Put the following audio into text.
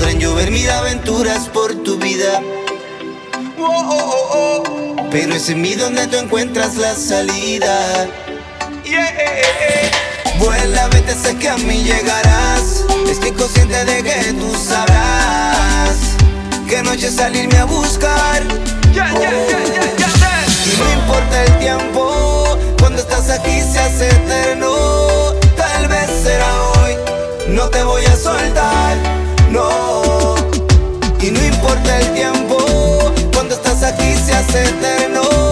Podrán llover mil aventuras por tu vida, pero es en mí donde tú encuentras la salida. Vuela, vete, sé que a mí llegarás. Estoy consciente de que tú sabrás que noche salirme a buscar. Y no importa el tiempo, cuando estás aquí se hace eterno. Tal vez será hoy, no te voy a soltar, no. Y no importa el tiempo, cuando estás aquí se hace eterno.